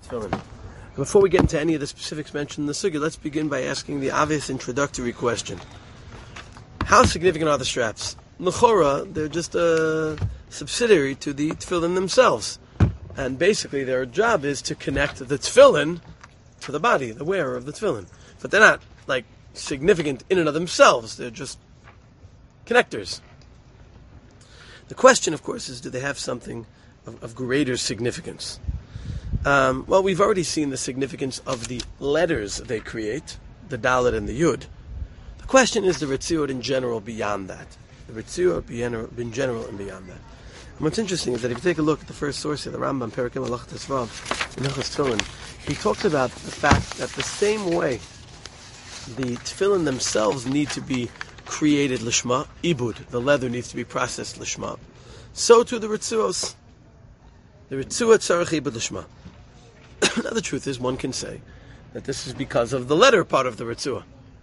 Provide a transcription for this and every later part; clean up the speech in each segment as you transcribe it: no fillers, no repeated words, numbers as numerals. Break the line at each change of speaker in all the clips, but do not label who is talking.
tefillin. Before we get into any of the specifics mentioned in the sugya, let's begin by asking the obvious introductory question. How significant are the straps? L'chora, they're just a subsidiary to the tefillin themselves. And basically their job is to connect the tefillin to the body, the wearer of the tefillin. But they're not, significant in and of themselves. They're just connectors. The question, of course, is do they have something of greater significance? Well, we've already seen the significance of the letters they create, the Dalet and the Yud. The question is the Ritziot in general beyond that. The Ritziot in general and beyond that. And what's interesting is that if you take a look at the first source here, the Rambam, Perikim Halachot Tesvav, in Hilchos Tefillin, he talks about the fact that the same way the tefillin themselves need to be created lishma, ibud, the leather needs to be processed lishma, so too the Ritzuos. The Ritzuot tzarech ibud lishma. Now the truth is, one can say that this is because of the letter part of the Ritzua.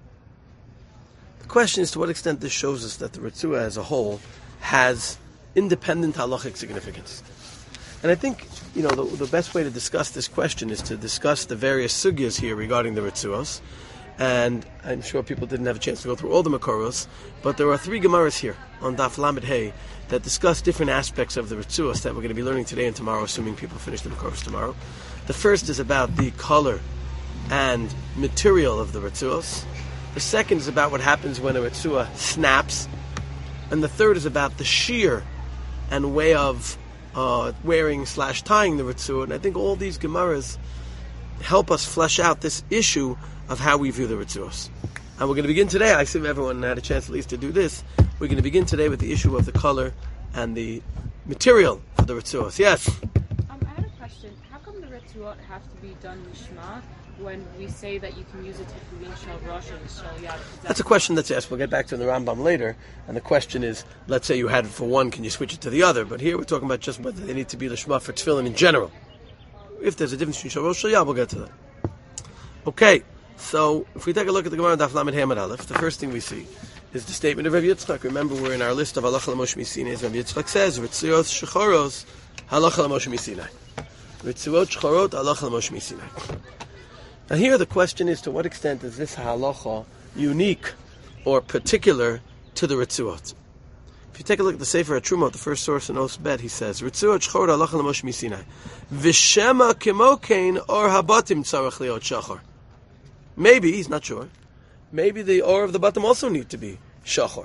The question is to what extent this shows us that the Ritzua as a whole has independent halachic significance. And I think, the best way to discuss this question is to discuss the various sugyas here regarding the Ritzuos. And I'm sure people didn't have a chance to go through all the Makoros, but there are 3 Gemaras here on Daf Lamed Hey that discuss different aspects of the Ritzuos that we're going to be learning today and tomorrow, assuming people finish the Makoros tomorrow. The first is about the color and material of the Ritzuos. The second is about what happens when a Ritzua snaps. And the third is about the shear and way of wearing/tying the Ritzua. And I think all these Gemaras help us flesh out this issue of how we view the Ritzuos. And we're going to begin today, I assume everyone had a chance at least to do this, we're going to begin today with the issue of the color and the material for the Ritzuos. Yes?
I had a question. How come the Ritzuot have to be done lishma when we say that you can use it to tefillin shel rosh and shel yad?
That's a question that's asked. We'll get back to in the Rambam later. And the question is, let's say you had it for one, can you switch it to the other? But here we're talking about just whether they need to be lishma for tefillin in general. If there's a difference between shel rosh shel yad, we'll get to that. Okay. So, if we take a look at the Gemara Daf Lamed Hamad Aleph, the first thing we see is the statement of Rabbi Yitzchak. Remember, we're in our list of Halacha L'Moshe Misinai. Rabbi Yitzchak says, Ritzuot Shechoros, Halacha L'Moshe Misinai. Ritzuot Shechorot, Halacha L'Moshe Misinai. Now here the question is, to what extent is this halacha unique or particular to the Ritzuot? If you take a look at the Sefer HaTrumot, the first source in Os Bet, he says, Ritzuot Shechorot, Halacha L'Moshe Misinai. V'shema kimokein or habatim tzarech liot shachar. Maybe, he's not sure, maybe the or of the bottom also need to be shachor.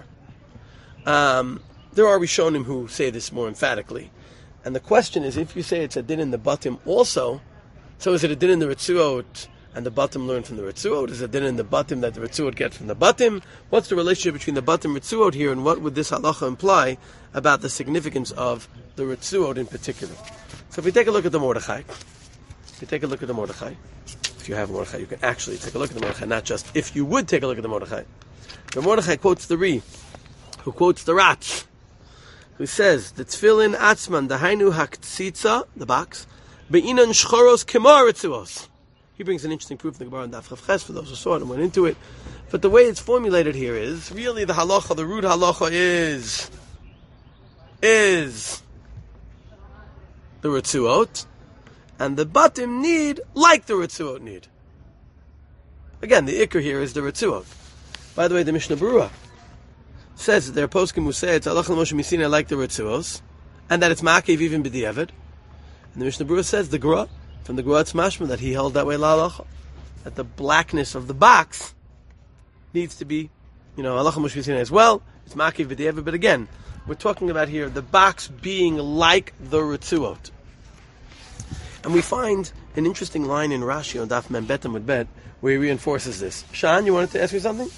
There are Rishonim who say this more emphatically. And the question is, if you say it's a din in the bottom also, so is it a din in the Ritzuot and the bottom learned from the Ritzuot? Is it a din in the bottom that the Ritzuot get from the bottom? What's the relationship between the bottom Ritzuot here, and what would this halacha imply about the significance of the Ritzuot in particular? So if we take a look at the Mordechai, if you have Mordechai, you can actually take a look at the Mordechai, not just if you would take a look at the Mordechai. The Mordechai quotes the Ri, who quotes the Ratz, who says, the tefillin atzman, dahainu haktzitza, the box, be'inan shchoros kemar ritzuos. He brings an interesting proof in the Gemara in Daf Chav Ches for those who saw it and went into it. But the way it's formulated here is, really the halacha, the root halacha is the Ritzuot, and the batim need like the Ritzuot need. Again, the ikar here is the Ritzuot. By the way, the Mishnah Berurah says that there are poskim who say it's Halacha L'Moshe Misinai like the Ritzuos, and that it's Ma'akev even b'diavad. And the Mishnah Berurah says the Gra, from the Gra it's mashma, that he held that way la'alacha, that the blackness of the box needs to be, Halacha L'Moshe Misinai as well. It's Ma'akev b'diavad, but again, we're talking about here the box being like the Ritzuot. And we find an interesting line in Rashi on Daf Mem Bet Amud Bet where he reinforces this. Shan, you wanted to ask me something?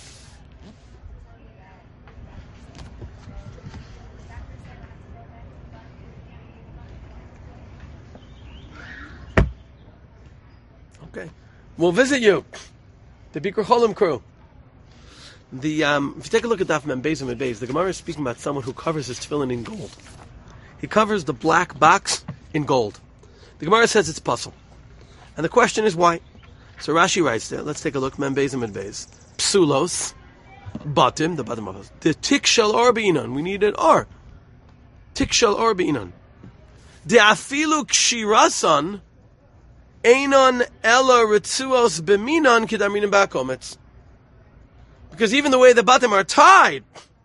Okay. We'll visit you. The Bikur Cholim crew. If you take a look at Daf Mem Beis Amud Beis, the Gemara is speaking about someone who covers his tefillin in gold. He covers the black box in gold. The Gemara says it's puzzle. And the question is why? So Rashi writes there, let's take a look, Mem Beis Amud Beis. Psulos, batim, the bottom of us. The tikshel or beinan, we need an or. Tikshel or beinan. De afilu kshirasan, Einon ella ritzuos b'minon kidaminim ba'kometz. Because even the way the batim are tied,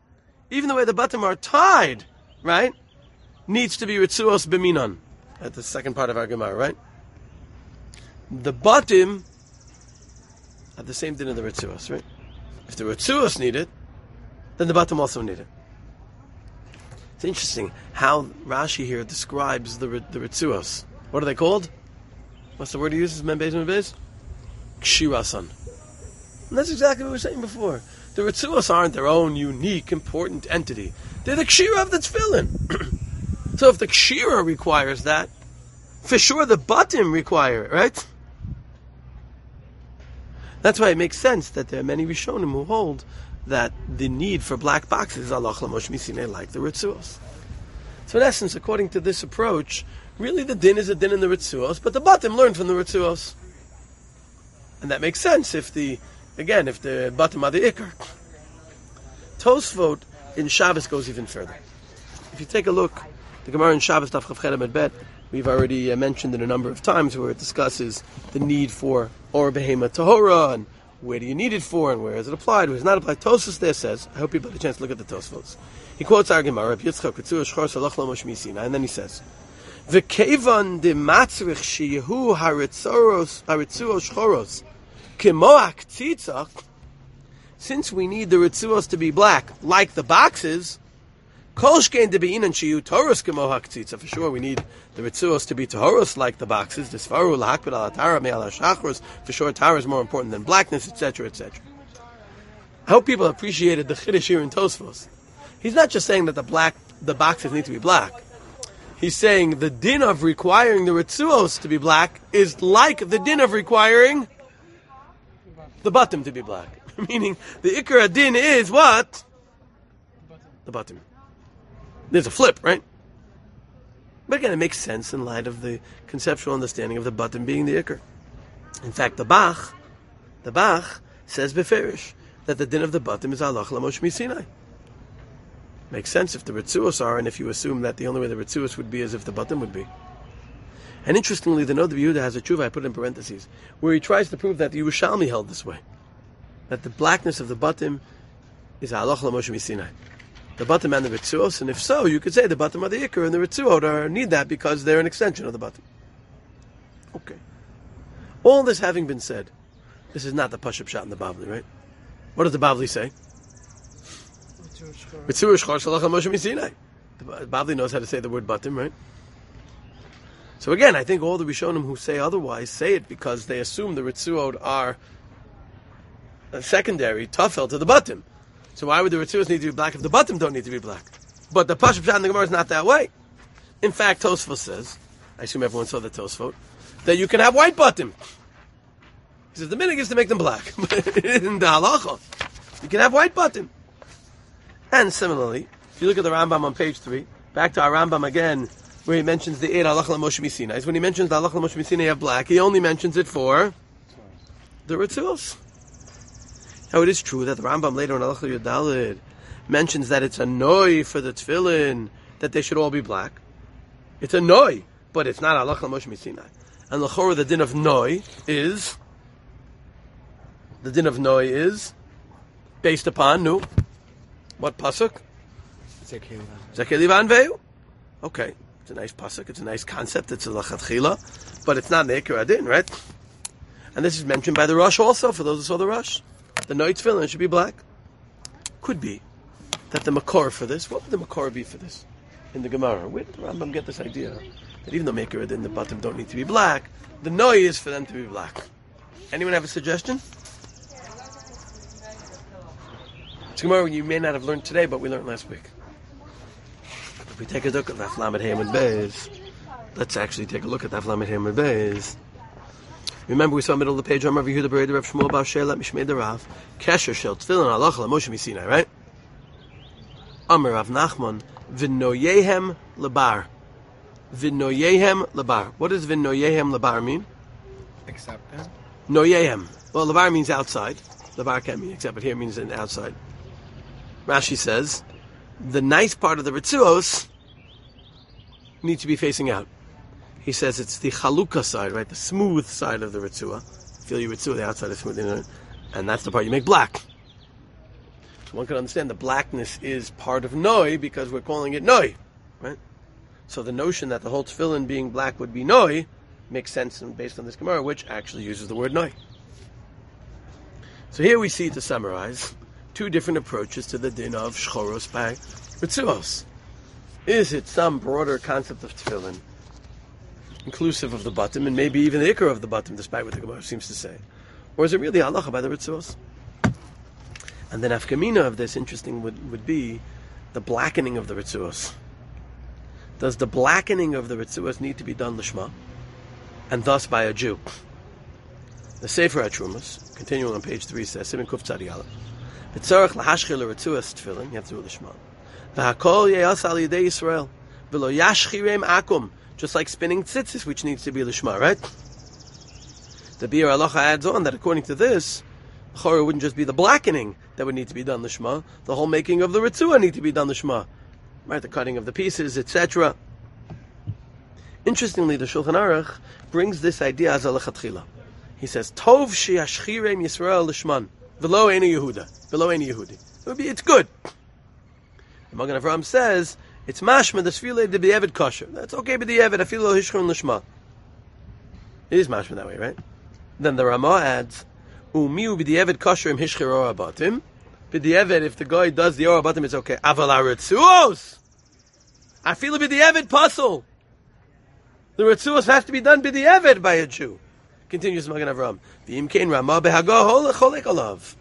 right, needs to be ritzuos b'minon. That's the second part of our Gemara, right? The batim have the same din of the ritzuos, right? If the ritzuos need it, then the batim also need it. It's interesting how Rashi here describes the ritzuos. What are they called? What's the word he uses? Membez? Kshirasan. And that's exactly what we were saying before. The ritzuos aren't their own unique, important entity. They're the kshira of the tefillin. So if the kshira requires that, for sure the batim require it, right? That's why it makes sense that there are many Rishonim who hold that the need for black boxes is alach lamosh misinei, like the ritzuos. So in essence, according to this approach, really the din is a din in the ritzuos, but the batim learned from the ritzuos. And that makes sense if the batim are the ikar. Tosfot in Shabbos goes even further. If you take a look, the Gemara in Shabbos Daf Chav Chet Amud Bet, we've already mentioned it a number of times, where it discusses the need for or behema tahora, and where do you need it for, and where is it applied, where is it not applied. Tosfos there says, I hope you had a chance to look at the Tosfos. He quotes our Gemara, Reb Yitzchak Ritzuos Shchor Salach Lamosh Misina, and then he says, V'kevan de matzrich sheyehu haritzuos shchoros kemo aktzitza. Since we need the ritzuos to be black, like the boxes, kolshkein de beinan sheyu toros kemo haktzitza. For sure, we need the ritzuos to be toros like the boxes. Disfaru lahakbid al atara me al hashachros. For sure, tara is more important than blackness, etc., etc. I hope people appreciated the chiddush here in Tosfos. He's not just saying that the boxes need to be black. He's saying the din of requiring the ritzuos to be black is like the din of requiring the batim to be black. Meaning, the ikar din is what? The batim. There's a flip, right? But again, it makes sense in light of the conceptual understanding of the batim being the ikar. In fact, the Bach says beferish that the din of the batim is alach lamosh misinai. Makes sense if the ritzuos are, and if you assume that the only way the ritzuos would be is if the batim would be. And interestingly, the Noda B'Yehuda has a tshuva I put in parentheses, where he tries to prove that the Yerushalmi held this way. That the blackness of the batim is halach lamosh misinai. The batim and the ritzuos, and if so, you could say the batim are the ikar and the ritzuot need that because they're an extension of the batim. Okay. All this having been said, this is not the Pashup shot in the Bavli, right? What does the Bavli say? Ritzuos shchor salach lamosh misinai. The Bavli knows how to say the word batim, right? So again, I think all the Rishonim who say otherwise say it because they assume the ritzuot are a secondary tafel to the batim. So why would the ritzuos need to be black if the batim don't need to be black? But the Pashup Pshat in the Gemara is not that way. In fact, Tosfos says, I assume everyone saw the Tosfot, that you can have white batim. He says the minhag is to make them black. But in the halacha, you can have white batim. And similarly, if you look at the Rambam on page 3, back to our Rambam again, where he mentions the Eid Halach Lamosh Misinai. When he mentions the Halach Lamosh Misinai you have black, he only mentions it for the ritzuos. Now it is true that the Rambam later on Halach Yudalid mentions that it's a noi for the tefillin, that they should all be black. It's a noi, but it's not Halach Lamosh Misinai. And l'chorah the din of noi is based upon what pasuk? Zekelivan Veu. Okay. It's a nice pasuk, it's a nice concept, it's a lachatchila, but it's not Ne'ikar Adin, right? And this is mentioned by the Rosh also, for those who saw the Rosh. The Noit Tefillin should be black. Could be that the Makor for this, what would the Makor be for this in the Gemara? Where did the Rambam get this idea? That even though Ne'ikar Adin, the Batim don't need to be black, the Noi is for them to be black. Anyone have a suggestion? It's a Gemara you may not have learned today, but we learned last week. If we take a look at Daf Lamed Hey Amud Beis, let's actually take a look at Daf Lamed Hey Amud Beis. Remember we saw middle of the page, Amar Yehuda Berei Rav Shmuel Bar Sheila Mishmei Derav, Kesher Shel Tefillin Halach Lamosh Misinai, right? Amar Rav Nachman, V'noyehem Lebar. V'noyehem Lebar. What does V'noyehem Lebar mean?
Accept them.
Noyehem. Well, Lebar means outside. Lebar can't mean accept, but here means outside. Rashi says, the nice part of the ritzuos needs to be facing out. he says it's the chaluka side, right? The smooth side of the ritzua. Feel your ritzua, the outside is smooth, and that's the part you make black. So one can understand the blackness is part of noi because we're calling it noi, right? So the notion that the whole tefillin being black would be noi makes sense based on this Gemara, which actually uses the word noi. So here we see, to summarize, two different approaches to the din of shchoros by ritzuos. Is it some broader concept of tefillin, inclusive of the bottom, and maybe even the ikar of the bottom, despite what the Gemara seems to say? Or is it really halacha by the ritzuos? And the nafkamina of this, interesting, would be the blackening of the ritzuos. Does the blackening of the ritzuos need to be done lishma, and thus by a Jew? The Sefer HaTrumas, continuing on page 3, says, Siman Kuf Tzadi Aleph, B'tzarech lahashchil l'ritzuos tefillin, you have to do lishma. V'hakol ye'as al yedei Yisrael, v'lo yashchirem akum, just like spinning tzitzis, which needs to be lishma, right? The Bir Halacha adds on that according to this, Chora wouldn't just be the blackening that would need to be done lishma, the whole making of the ritzua need to be done lishma, right? The cutting of the pieces, etc. Interestingly, the Shulchan Aruch brings this idea as a lechatchila. He says, Tov she'ashchirem Yisrael lishman, v'lo eni Yehuda, v'lo eni Yehudi. It's good. The Magen Avraham says, it's mashma, the sfilei de b'yevet kosher. That's okay with the yevet, afilo hishchon lishma. It is mashma that way, right? Then the Ramah adds, Umiu b'di'evet kosher im hishchir or abatim. B'di'evet, if the guy does the or abatim, it's okay. Aval ha'ritzuos! Afilu b'di'evet pasul. The ritzuos has to be done b'di'evet by a Jew. Continues Magen Avraham. V'im kein Ramah b'hago cholek olav.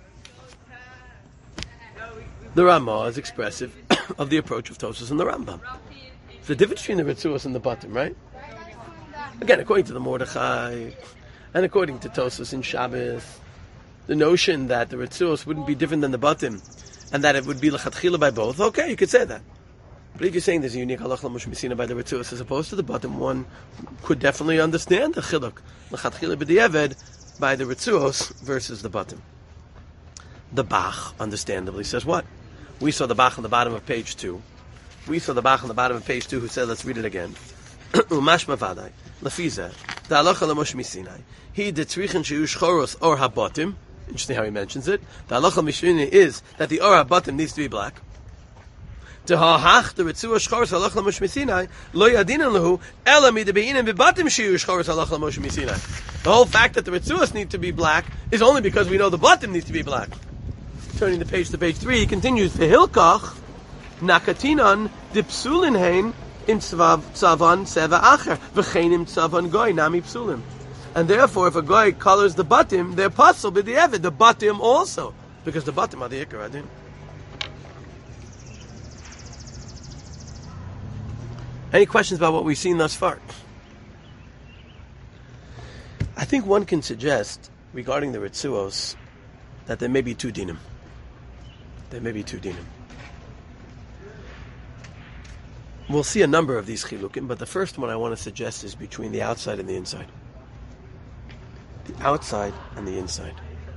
The Ramah is expressive of the approach of Tosfos and the Rambam. It's the difference between the ritzuos and the bottom, right? Again, according to the Mordechai, and according to Tosfos in Shabbos, the notion that the ritzuos wouldn't be different than the bottom, and that it would be lechatchila by both, okay, you could say that. But if you're saying there's a unique halacha l'mush misina by the ritzuos as opposed to the bottom, one could definitely understand the chiluk lechatchila b'di'eved by the ritzuos versus the bottom. The Bach, understandably, says what? We saw the Bach on the bottom of page 2. We saw the Bach on the bottom of page 2 who said, let's read it again. Umashma vadai, lefiza, the halacha l'mush misinai. He detzrichen sheyu shchoros or habotim. Interesting how he mentions it. The halacha mishnah is that the or habotim needs to be black. To ha'hach the ritzua shchoros halacha l'mush misinai lo yadinan lehu ela midebeinin bebatim sheyu shchoros halacha l'mush misinai. The whole fact that the ritzuos need to be black is only because we know the bottom needs to be black. Turning the page to page 3, he continues, V'hilkach nakatinan dipsulin hein in tzavan seva acher v'cheinim tzavan goy nami psulim. And therefore, if a guy colors the batim, they're pasul b'di'evet, the batim also, because the batim are the ikar adin. Any questions about what we've seen thus far? I think one can suggest, regarding the ritzuos, that there may be two dinim. There may be two dinim. We'll see a number of these chilukim, but the first one I want to suggest is between the outside and the inside. The outside and the inside.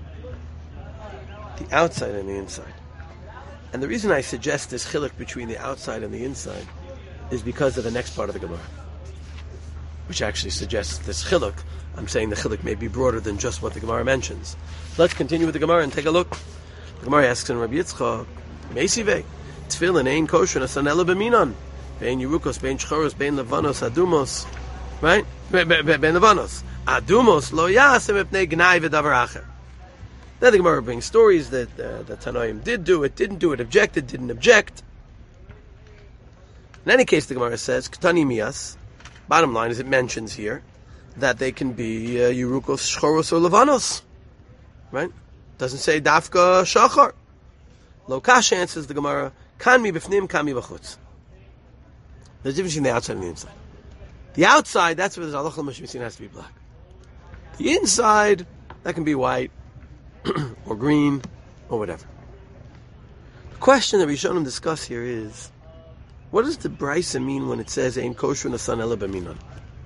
The outside and the inside. And the reason I suggest this chiluk between the outside and the inside is because of the next part of the Gemara, which actually suggests this chiluk. I'm saying the chiluk may be broader than just what the Gemara mentions. Let's continue with the Gemara and take a look. The Gemara asks in Rabbi Yitzchak, Meisivei, Tefillin ein kosher nasan ela b'minon, bein Yerukos, bein Shchoros, bein Levanos, Adumos, right? Bein Levanos. Adumos lo yasem epnei gnai v'davar acher. Then the Gemara brings stories that the Tanoim did do it, didn't do it, objected, didn't object. In any case, the Gemara says, Ktani miyas, bottom line is it mentions here, that they can be Yerukos, Shchoros, or Levanos. Right? Doesn't say Dafka Shachar. Lo kasha, answers the Gemara, Kan mi b'fnim, kan mi b'chutz. There's a difference between the outside and the inside. The outside, that's where the halacha l'mush misin has to be black. The inside, that can be white, or green, or whatever. The question that Rishonim discuss here is, what does the Brisa mean when it says Ein kosher nasan ela b'minon?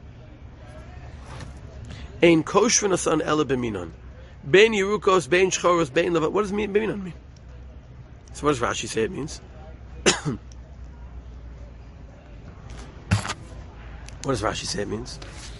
Ein kosher nasan ela b'minon. Bein Yerukos, bein Shchoros, bein Levanos. What does b'minon mean? So what does Rashi say it means? What does Rashi say it means?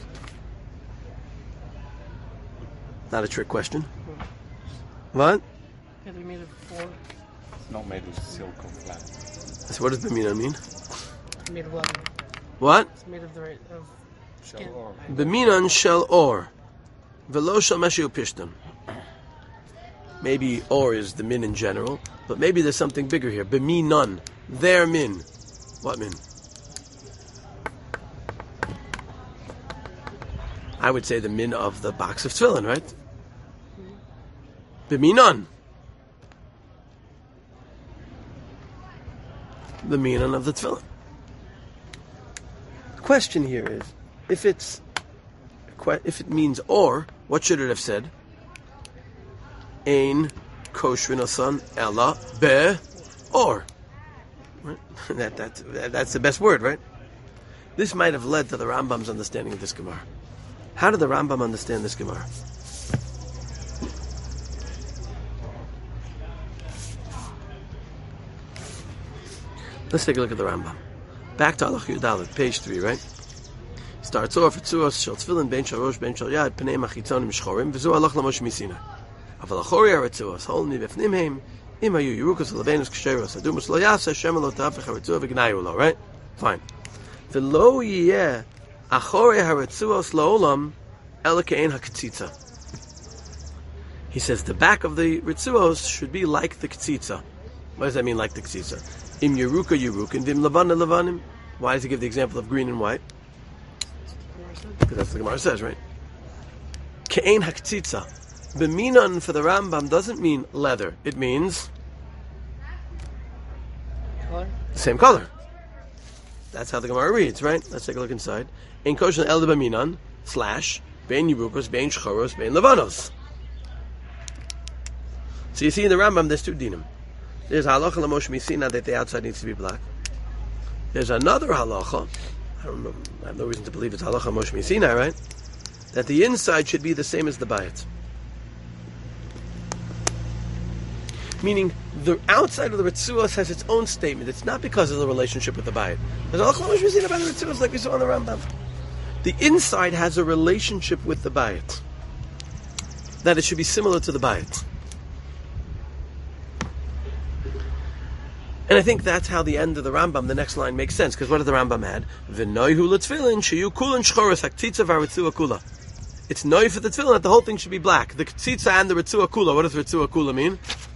Not a trick question. What?
Yeah, they're made of four.
It's not made of silk or flat.
So what does B'minan mean?
Made of leather.
What?
It's made of the right of skin.
Shel or.
B'minan shel or. Velo shel meshiu pishton. Maybe or is the min in general, but maybe there's something bigger here. B'minan. Their min. What min? I would say the min of the box of tefillin, right? B'minan. The minan of the tefillin. The question here is, if it means or, what should it have said? Ein koshrin asan ella be or. Right? That's the best word, right? This might have led to the Rambam's understanding of this Gemara. How did the Rambam understand this Gemara? Let's take a look at the Rambam. Back to Halach Yudalit, page 3, right? Starts off with Tzuos shel tefillin ben shel rosh ben shel yad pnei machitzonim shchorim v'zu halach lamosh misina. Aval achori haretzuos holni b'fnim heim im hayu yerukas levenus ksheros adumus lo yasa Hashem lo ta'afech haretzuah v'gnayu lo, right? Fine. V'lo yiyeh achori haretzuos la'olam ela ke'en ha'ketzitza. He says the back of the retzuos should be like the ketzitza. What does that mean, like the ketzitza? Im yeruka yerukin, vim levana levanim. Why does he give the example of green and white? Because that's what the Gemara says, right? Ke'ein haktzitza. B'minan for the Rambam doesn't mean leather. It means
Color?
the same color. That's how the Gemara reads, right? Let's take a look inside. Ein kosher el b'minan / bein yerukos, bein shchoros, bein levanos. So you see in the Rambam there's two dinim. There's halacha l'mosh misina that the outside needs to be black. There's another halacha, I don't know, I have no reason to believe it's halacha l'mosh misina, right? That the inside should be the same as the bayit. Meaning, the outside of the Ritzuos has its own statement. It's not because of the relationship with the bayit. There's halacha l'mosh misina about the Ritzuos like we saw in the Rambam. The inside has a relationship with the bayit. That it should be similar to the bayit. And I think that's how the end of the Rambam, the next line, makes sense. Because what did the Rambam add? V'noihu l'tfilin sheyu kulin shchoros haktzitza v'aritzua kula. It's noi for the tefillin that the whole thing should be black. The ktzitza and the ritzua kula. What does ritzua kula mean?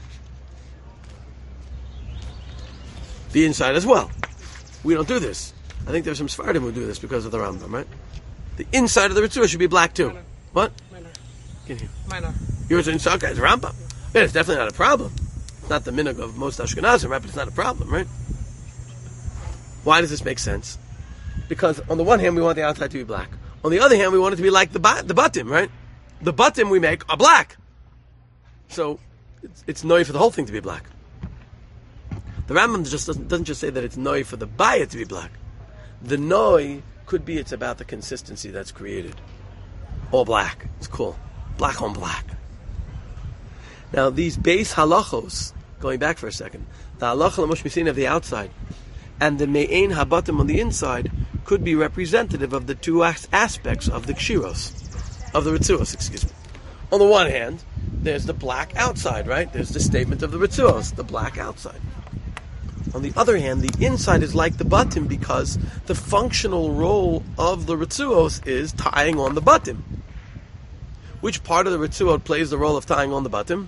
The inside as well. We don't do this. I think there's some Sfardim who do this because of the Rambam, right? The inside of the ritzua should be black too.
Minor.
What?
Minor.
Get here.
Minor.
Yours inside, okay, it's Rambam. Yeah, it's definitely not a problem. It's not the minhag of most Ashkenazim, right? But it's not a problem, right? Why does this make sense? Because on the one hand, we want the outside to be black. On the other hand, we want it to be like the button, right? The button we make are black. So it's noi for the whole thing to be black. The Rambam just doesn't just say that it's noi for the bayit to be black. The noi could be it's about the consistency that's created. All black. It's cool. Black on black. Now, these base halachos, going back for a second, the halacha l'mosh misin of the outside and the me'ein habatim on the inside could be representative of the two aspects of the kshiros, of the ritzuos, excuse me. On the one hand, there's the black outside, right? There's the statement of the ritzuos, the black outside. On the other hand, the inside is like the batim because the functional role of the ritzuos is tying on the batim. Which part of the ritzuot plays the role of tying on the batim?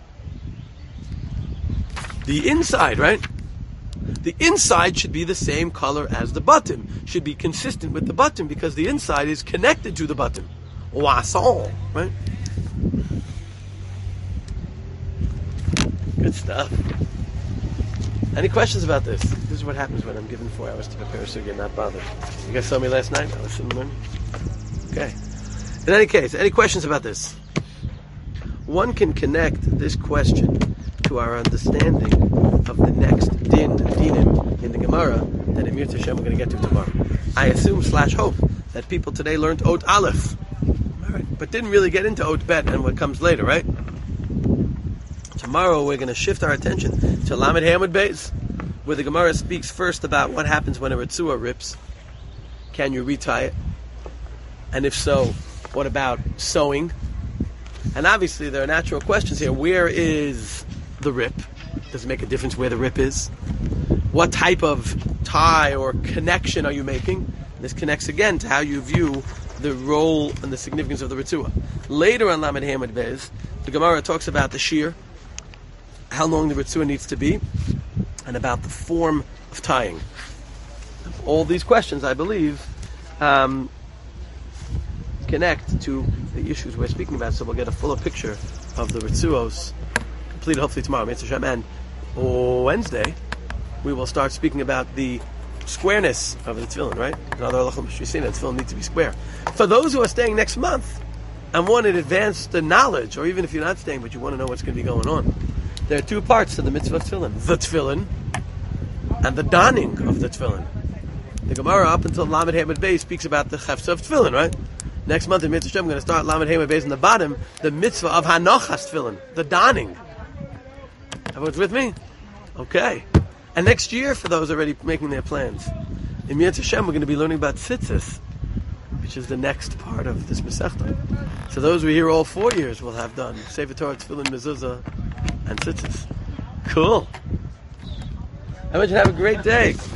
The inside, right? The inside should be the same color as the button. Should be consistent with the button because the inside is connected to the button. Oisson, right? Good stuff. Any questions about this? This is what happens when I'm given 4 hours to prepare a sugya and not bothered. You guys saw me last night? I was sitting there. Okay. In any case, any questions about this? One can connect this question to our understanding of the next dinim in the Gemara that Emir Tashem we're going to get to tomorrow. I assume / hope that people today learned Ot Aleph, right, but didn't really get into Ot Bet and what comes later, right? Tomorrow we're going to shift our attention to Lamed Hamud Beis, where the Gemara speaks first about what happens when a Ritzua rips, can you retie it? And if so, what about sewing? And obviously there are natural questions here. Where is the rip? Does it make a difference where the rip is? What type of tie or connection are you making? This connects again to how you view the role and the significance of the Ritzua. Later on Lamed Hamad Bez, the Gemara talks about the shear, how long the Ritzua needs to be, and about the form of tying. All these questions, I believe, connect to the issues we're speaking about, so we'll get a fuller picture of the Ritzuos completed hopefully tomorrow, Mitzvah Shem, and Wednesday we will start speaking about the squareness of the tefillin, right? Another halachah mishrisina, the tefillin need to be square. For those who are staying next month and want to advance the knowledge, or even if you're not staying but you want to know what's going to be going on, there are two parts to the mitzvah of tefillin: the tefillin and the donning of the tefillin. The Gemara up until Lamed Hamad Beis speaks about the chefza of tefillin, right? Next month in Mitzvah Shem, I'm going to start Lamed Hamad Beis in the bottom, the mitzvah of hanochas tefillin, the donning. Everyone's with me? Okay. And next year, for those already making their plans, in Mitzvah Shem, we're going to be learning about tzitzis, which is the next part of this Masechta. So those who are here all 4 years will have done Sefer Torah, Tefillin, Mezuzah, and tzitzis. Cool. I want you to have a great day.